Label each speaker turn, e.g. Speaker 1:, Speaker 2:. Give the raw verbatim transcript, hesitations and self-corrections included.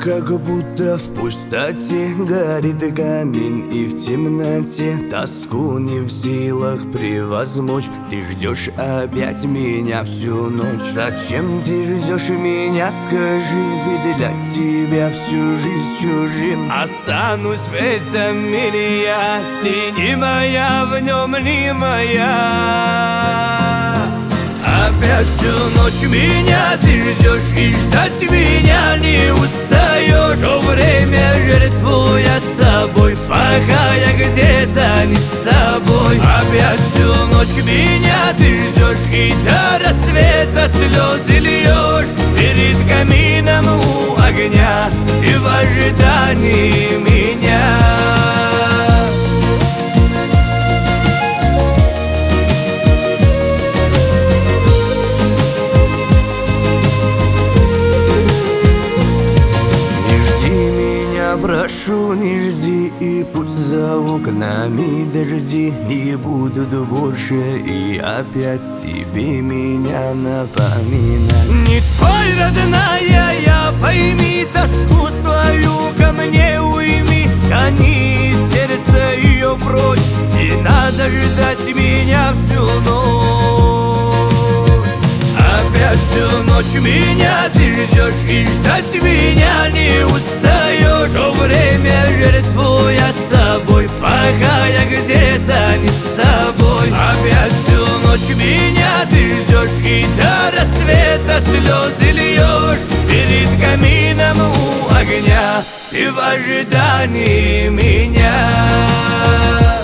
Speaker 1: как будто в пустоте горит камин, и в темноте тоску не в силах превозмочь. Ты ждешь опять меня всю ночь. Зачем ты ждешь меня, скажи? Ведь для тебя всю жизнь чужим. Останусь в этом мире я, ты не моя, в нем не моя. Опять всю ночь меня ты ждешь, и ждать меня не устаешь. Все время жертвую я собой, пока я где-то не с тобой. Опять всю ночь меня ты ждешь, и до рассвета слезы льешь. Перед камином у огня и в ожидании меня. Прошу, не жди, и пусть за окнами дожди не будут больше, и опять тебе меня напоминать. Не твой, родная, я пойми, тоску свою ко мне уйми. Гони из сердца ее прочь, не надо ждать меня всю ночь. Опять всю ночь меня ты ждешь, и ждать меня не устаешь. Все время жертвую я собой, пока я где-то не с тобой. Опять всю ночь меня ты ждешь, и до рассвета слезы льешь. Перед камином у огня и в ожидании меня.